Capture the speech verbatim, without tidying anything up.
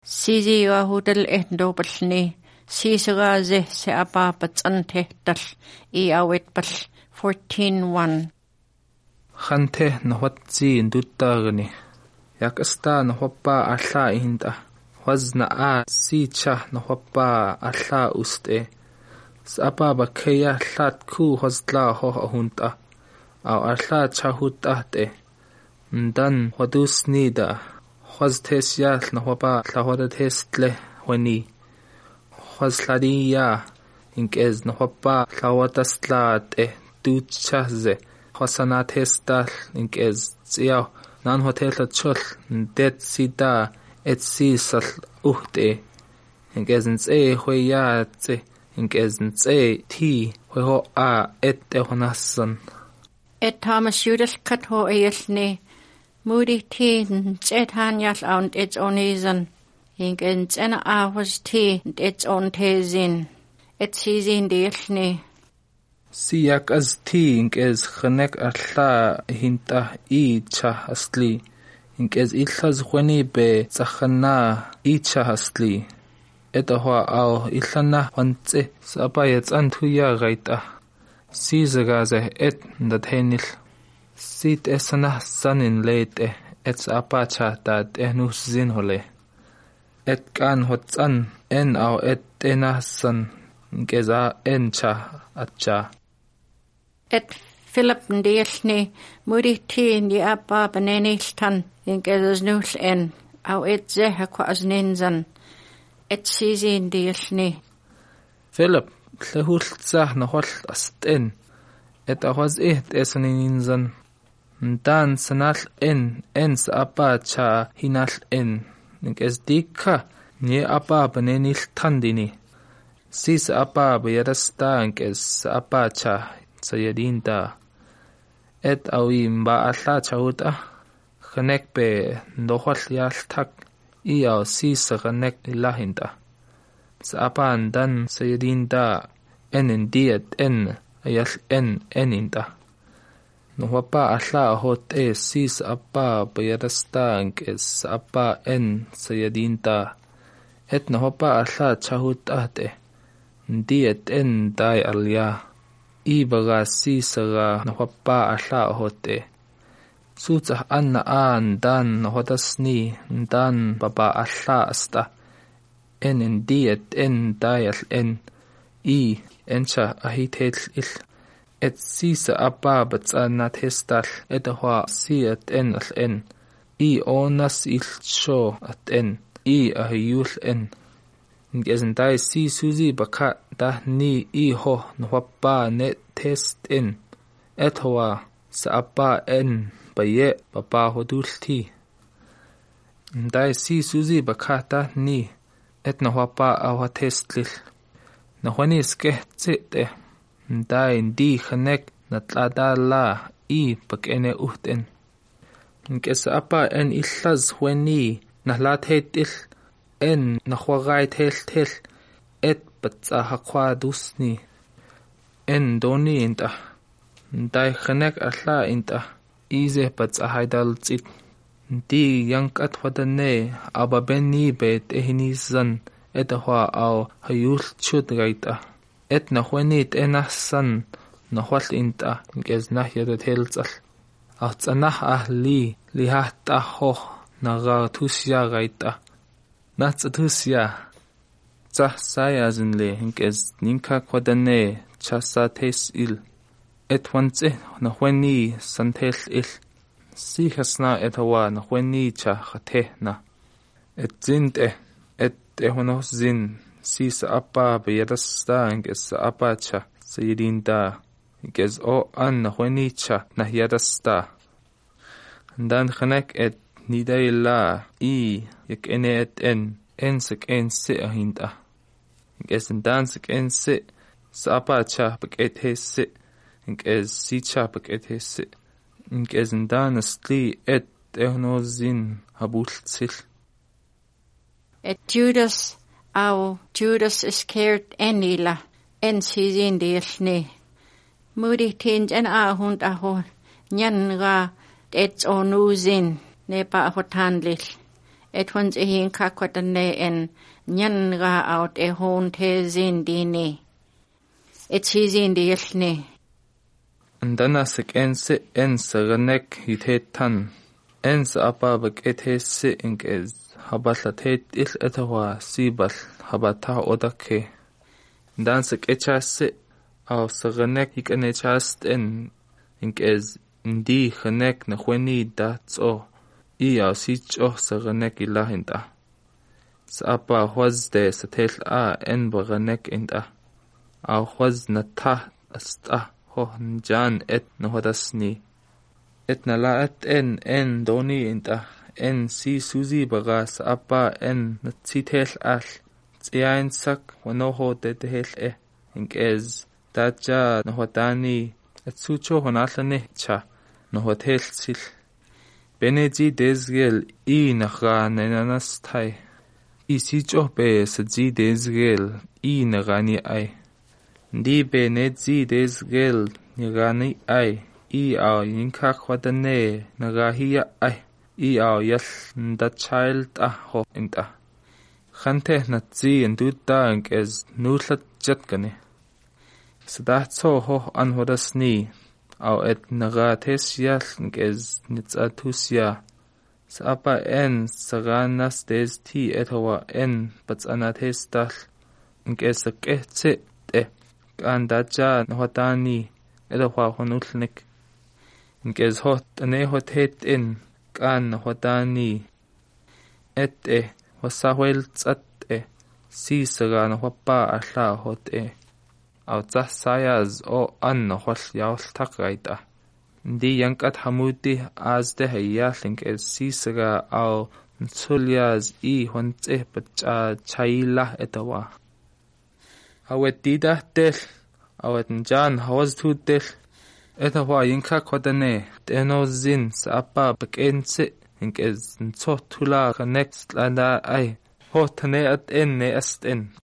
Siziwa hudel et dobelni. Siseraze se ababat antehtal I awetbal fourteen one. Khante nahwatsi nduttagni. Yakasta nahwappa alla inda. Wazna a sicha nahwappa alla uste. Sapa bakaya hlat ku hozla ho ahunta. Au alla chahutahte. Ndan wadus nida. Waztes yal nahwappa tlahwadathestle weni. Wazladiya inkez nahwappa tlahwatastlate duchaze. Wasanathestal inkez tsiyaw nan hotel chul det sida et sisal uhte inkez nse hoya tse inkez nse ti ho a et honasan Et Thomas Judith katho eyelne mudi ti nset hanyal aunt its onizan inkez ena a was ti its on tezin et sizin deelne Siyak as ti inkez khanek alla hinta icha asli inkez illaz khweni be tsakhana icha asli etahwa au illana wantse sapa yatsantu ya gaita sizagaze et ndathenil sit esana sanin late et sapa cha tat enus zin hole et kan hotsan en au et enasan inkeza encha acha Et Philip ndeelne mudi tiin die abba beneniltan inkez nul en au et zeha kwas ninzan et sizi ndeelne Philip tlehultsa nahol asten et ahwas et esaninzan ndan sanal en ens abba cha hinal en inkez dikha nie abba beneniltan dini sis abba bayadasta inkez abba cha sayadinta et awim ba alla chauta khanek pe ndohol yalthak I aw si sa khanek ilahinta sa apan dan sayadinta en diet en ayal en eninta nohapa alla hot e si sa apa bayadasta es apa en sayadinta et nohapa alla chahuta te diet en dai alya Ibaga sisaga nahwappa alla hote. Sutsah anna an dan nahotasni dan baba alla asta. En en diet en dayal en. I encha ahitel il. Et sisa abba batsanat hestal etahwa siat en al en. I onas il sho at en. I ahiyul en. Ngesen dai si suzi baka da ni I ho nhwappa net test in etwa sa abba en baye baba hodulti dai si suzi baka da ni et nhwappa awa testlil nhwani skehtsite dai di khanek natlada la I bakene uhten nkes abba en illaz hweni nahlat hetil en nakhwagai tel tel et batsa hakwa dusni en doni inta dai khanek alla inta ize batsa haidal tsit di yankat wadane aba benni bet ehinizan etahwa au hayul chut gaita et nakhwenit enasan nahwal inta ngez nahyada teltsal atsanah ahli lihata ho naga tusya gaita Natsatusya Tsah sayazinle inkez ninka kwadane chasa tes il et wantse nahweni santel il sihasna etawa nahweni cha khatehna et zinte et ehonos zin sisa appa beyadasta inkez appa cha sayidinta inkez o an nahweni cha nahyadasta dan khanek et Nidayla I yak ene et en en sek en se ahinta. Inkes dan sek en se sa apa cha paket hesse inkes si cha paket hesse inkes dan asli et ehnozin habultsil. Et Judas au Judas Iscariot enila en sizin deelne mudi tinj en ahund aho nyan ga et onuzin Nepa hotanlil et huns e hin kakwatane en nyan ra out e hon te zin dini. Et hizin di yelni. Ndana sik ense ense ganek hithetan. Ense apa bak ethese inkez habalathet il etwa sibal habata odake. Dan sik echase aw saganek ikanechast en inkez ndi khanek na khweni datso i aw sicho saganek ilahinta. Sa apa hwazde satel a en baganek inta. Aw hwaz na ta asta ho jan et no hodasni. Et na la et en en doni inta. En si suzi baga sa apa en na tsitel al. Tsiain sak wano ho tetehel e. Inkez daja no hodani et sucho honalane cha no hotel sil. Beneji dezgel i naga nenanas thai. I sicho be saji dezgel i nagani ai. Ndi beneji dezgel nagani ai. I au yinka khwadane nagahiya ai. I au yal nda child aho inta. Khante natzi enduta inkez nulat jatkane. Sadatso ho anhodasni. Au et naga tesyal inkez nitsatusya. Sa apa en saganas des ti etawa en batsanates dal. Inkez saketse te. Kandaja nhodani etawa honulnik. Inkez hot ane hot het in. Kan hodani. Et e. Wasahwel tsat e. Si sagan hwapa asla hot e. Au tsah sayaz o an hwal yawl takaita. Ndi yankat hamuti azde hayal inkez si saga au nsulyaz i hwantse bacha chayla etawa. Awet dida tel. Awet njan hawaz tu tel. Etawa yinka kodane. Teno zin sa apa bakense. Inkez nso tula kanek slanda ay. Ho tane at en ne est en.